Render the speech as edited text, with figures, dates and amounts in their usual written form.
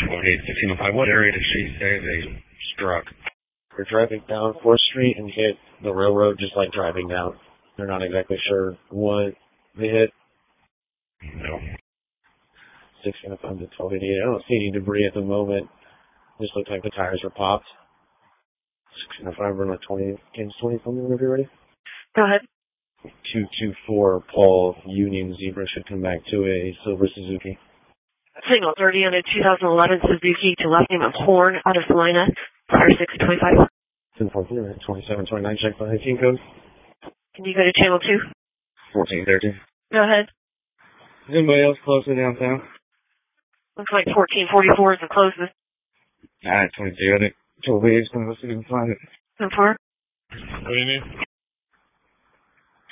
1605. What area did she say they struck? They're driving down 4th Street and hit the railroad just like driving down. They're not exactly sure what they hit. No. 1605 to 1288. I don't see any debris at the moment. Just looks like the tires were popped. 1605, run like 20, Kansas 20 from whenever you're ready. Go ahead. 224 Paul Union Zebra should come back to a silver Suzuki. Signal 30 on a 2011 Suzuki to left name of Horn out of Salina. Fire 625. 2729, check the 19 code. Can you go to channel 2? 1413. Go ahead. Is anybody else closer downtown? Looks like 1444 is the closest. 22, I think. 12 8 is going to go see if we can find it. So far? What do you need?